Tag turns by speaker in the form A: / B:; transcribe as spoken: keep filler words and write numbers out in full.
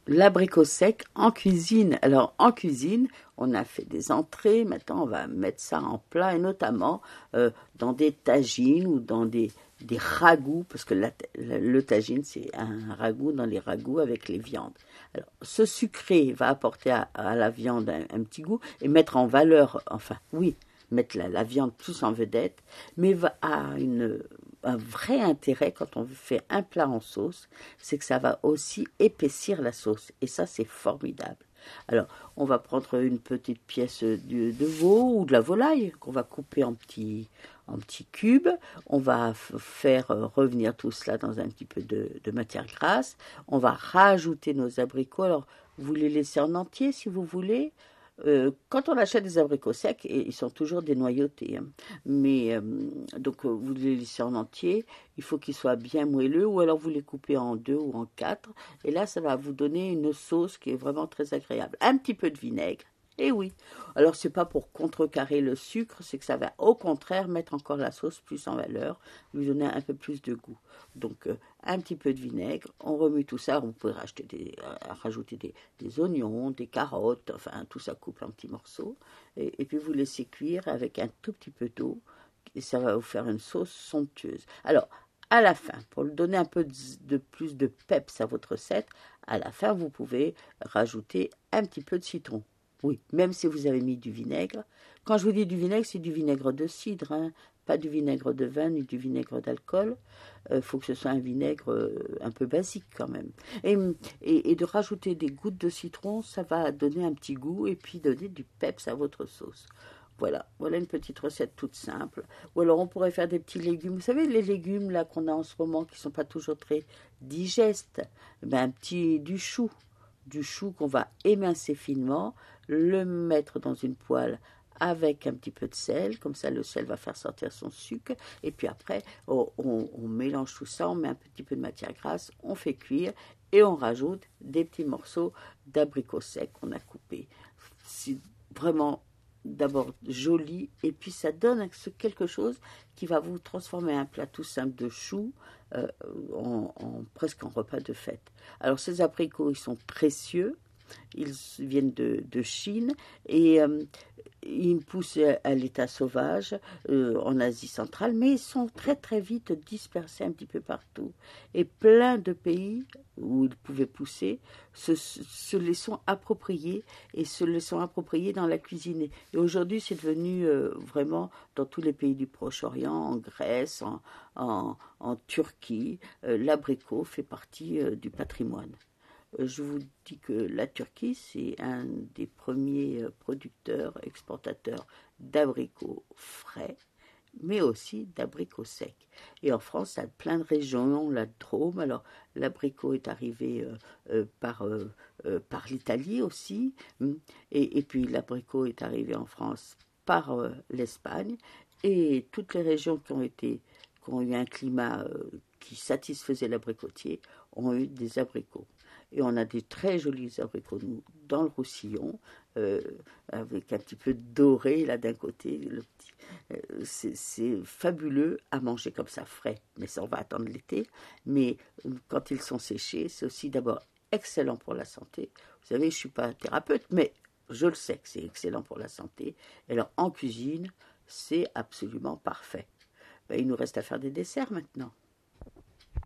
A: L'abricot sec en cuisine. Alors en cuisine, on a fait des entrées, maintenant on va mettre ça en plat et notamment euh, dans des tagines ou dans des, des ragoûts, parce que la, la, le tagine c'est un ragoût dans les ragoûts avec les viandes. Alors ce sucré va apporter à, à la viande un, un petit goût et mettre en valeur, enfin oui, mettre la, la viande plus en vedette, mais va à une un vrai intérêt quand on fait un plat en sauce, c'est que ça va aussi épaissir la sauce. Et ça, c'est formidable. Alors, on va prendre une petite pièce de, de veau ou de la volaille qu'on va couper en petits, en petits cubes. On va faire revenir tout cela dans un petit peu de, de matière grasse. On va rajouter nos abricots. Alors, vous les laissez en entier si vous voulez. Euh, quand on achète des abricots secs, et ils sont toujours dénoyautés, hein, mais euh, donc euh, vous les laissez en entier, il faut qu'ils soient bien moelleux, ou alors vous les coupez en deux ou en quatre, et là ça va vous donner une sauce qui est vraiment très agréable. Un petit peu de vinaigre, et oui. Alors c'est pas pour contrecarrer le sucre, c'est que ça va au contraire mettre encore la sauce plus en valeur, lui donner un peu plus de goût. Donc euh, un petit peu de vinaigre, on remue tout ça, vous pouvez rajouter des, euh, rajouter des, des oignons, des carottes, enfin tout ça coupe en petits morceaux, et, et puis vous laissez cuire avec un tout petit peu d'eau, et ça va vous faire une sauce somptueuse. Alors, à la fin, pour lui donner un peu de, de plus de peps à votre recette, à la fin, vous pouvez rajouter un petit peu de citron. Oui, même si vous avez mis du vinaigre. Quand je vous dis du vinaigre, c'est du vinaigre de cidre, hein, pas du vinaigre de vin ni du vinaigre d'alcool. Il euh, faut que ce soit un vinaigre euh, un peu basique quand même. Et, et, et de rajouter des gouttes de citron, ça va donner un petit goût et puis donner du peps à votre sauce. Voilà, voilà une petite recette toute simple. Ou alors on pourrait faire des petits légumes. Vous savez, les légumes là qu'on a en ce moment qui ne sont pas toujours très digestes. Ben, un petit du chou. Du chou qu'on va émincer finement, le mettre dans une poêle avec un petit peu de sel, comme ça le sel va faire sortir son sucre, et puis après on, on, on mélange tout ça, on met un petit peu de matière grasse, on fait cuire, et on rajoute des petits morceaux d'abricots secs qu'on a coupés. C'est vraiment d'abord joli, et puis ça donne quelque chose qui va vous transformer un plat tout simple de choux euh, en, en presque en repas de fête. Alors ces abricots, ils sont précieux, ils viennent de, de Chine et euh, ils poussent à l'état sauvage euh, en Asie centrale, mais ils sont très très vite dispersés un petit peu partout. Et plein de pays où ils pouvaient pousser se, se les sont appropriés et se les sont appropriés dans la cuisine. Et aujourd'hui, c'est devenu euh, vraiment dans tous les pays du Proche-Orient, en Grèce, en, en, en Turquie, euh, l'abricot fait partie euh, du patrimoine. Je vous dis que la Turquie, c'est un des premiers producteurs, exportateurs d'abricots frais, mais aussi d'abricots secs. Et en France, il y a plein de régions, la Drôme. Alors, l'abricot est arrivé euh, euh, par, euh, euh, par l'Italie aussi. Et, et puis, l'abricot est arrivé en France par euh, l'Espagne. Et toutes les régions qui ont, été, qui ont eu un climat euh, qui satisfaisait l'abricotier ont eu des abricots. Et on a des très jolis abricots nous, dans le Roussillon, euh, avec un petit peu de doré là d'un côté. Le petit, euh, c'est, c'est fabuleux à manger comme ça, frais. Mais ça, on va attendre l'été. Mais euh, quand ils sont séchés, c'est aussi d'abord excellent pour la santé. Vous savez, je ne suis pas thérapeute, mais je le sais que c'est excellent pour la santé. Et alors, en cuisine, c'est absolument parfait. Ben, il nous reste à faire des desserts maintenant.